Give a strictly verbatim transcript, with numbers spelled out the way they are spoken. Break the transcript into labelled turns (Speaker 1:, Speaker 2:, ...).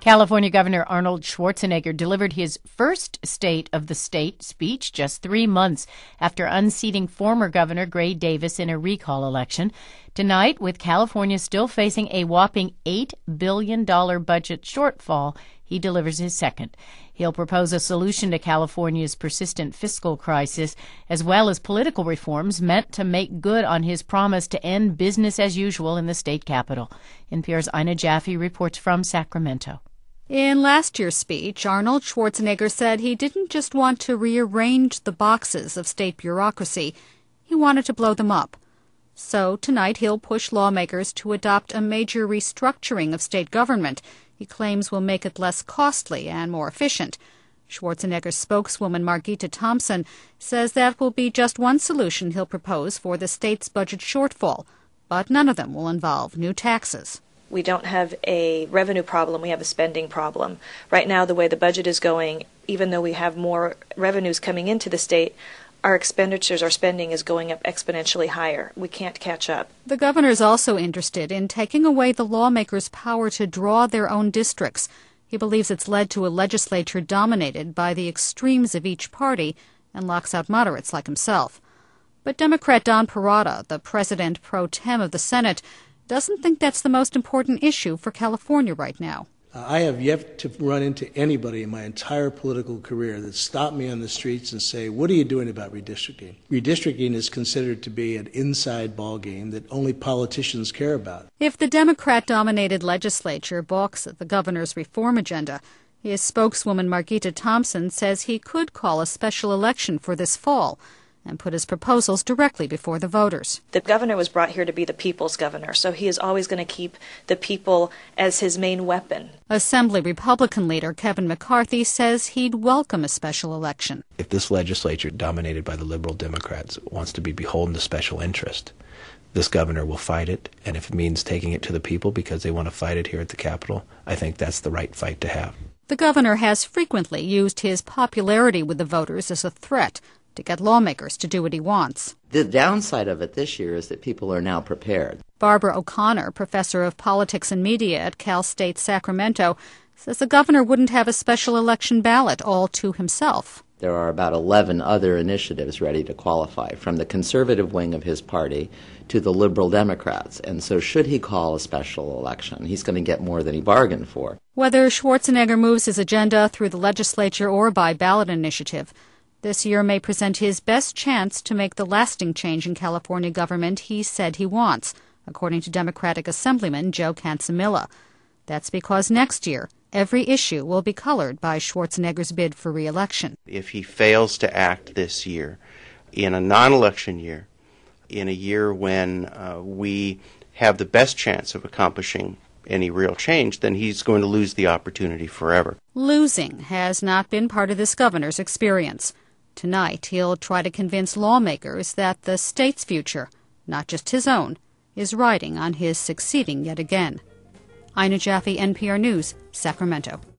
Speaker 1: California Governor Arnold Schwarzenegger delivered his first State of the State speech just three months after unseating former Governor Gray Davis in a recall election. Tonight, with California still facing a whopping eight billion dollars budget shortfall, he delivers his second. He'll propose a solution to California's persistent fiscal crisis, as well as political reforms meant to make good on his promise to end business as usual in the state capital. N P R's Ina Jaffe reports from Sacramento.
Speaker 2: In last year's speech, Arnold Schwarzenegger said he didn't just want to rearrange the boxes of state bureaucracy, he wanted to blow them up. So tonight he'll push lawmakers to adopt a major restructuring of state government he claims will make it less costly and more efficient. Schwarzenegger's spokeswoman Margita Thompson says that will be just one solution he'll propose for the state's budget shortfall, but none of them will involve new taxes.
Speaker 3: We don't have a revenue problem, we have a spending problem. Right now, the way the budget is going, even though we have more revenues coming into the state, our expenditures, our spending is going up exponentially higher. We can't catch up.
Speaker 2: The governor is also interested in taking away the lawmakers' power to draw their own districts. He believes it's led to a legislature dominated by the extremes of each party and locks out moderates like himself. But Democrat Don Parada, the president pro tem of the Senate, doesn't think that's the most important issue for California right now.
Speaker 4: Uh, I have yet to run into anybody in my entire political career that stopped me on the streets and say, what are you doing about redistricting? Redistricting is considered to be an inside ball game that only politicians care about.
Speaker 2: If the Democrat-dominated legislature balks at the governor's reform agenda, his spokeswoman Margita Thompson says he could call a special election for this fall and put his proposals directly before the voters.
Speaker 3: The governor was brought here to be the people's governor, so he is always going to keep the people as his main weapon.
Speaker 2: Assembly Republican leader Kevin McCarthy says he'd welcome a special election.
Speaker 5: If this legislature, dominated by the liberal Democrats, wants to be beholden to special interest, this governor will fight it, and if it means taking it to the people because they want to fight it here at the Capitol, I think that's the right fight to have.
Speaker 2: The governor has frequently used his popularity with the voters as a threat to get lawmakers to do what he wants.
Speaker 6: The downside of it this year is that people are now prepared.
Speaker 2: Barbara O'Connor, professor of politics and media at Cal State Sacramento, says the governor wouldn't have a special election ballot all to himself.
Speaker 6: There are about eleven other initiatives ready to qualify, from the conservative wing of his party to the liberal Democrats. And so should he call a special election, he's going to get more than he bargained for.
Speaker 2: Whether Schwarzenegger moves his agenda through the legislature or by ballot initiative, this year may present his best chance to make the lasting change in California government he said he wants, according to Democratic Assemblyman Joe Cancemilla. That's because next year, every issue will be colored by Schwarzenegger's bid for re-election.
Speaker 7: If he fails to act this year, in a non-election year, in a year when uh, we have the best chance of accomplishing any real change, then he's going to lose the opportunity forever.
Speaker 2: Losing has not been part of this governor's experience. Tonight, he'll try to convince lawmakers that the state's future, not just his own, is riding on his succeeding yet again. Ina Jaffe, N P R News, Sacramento.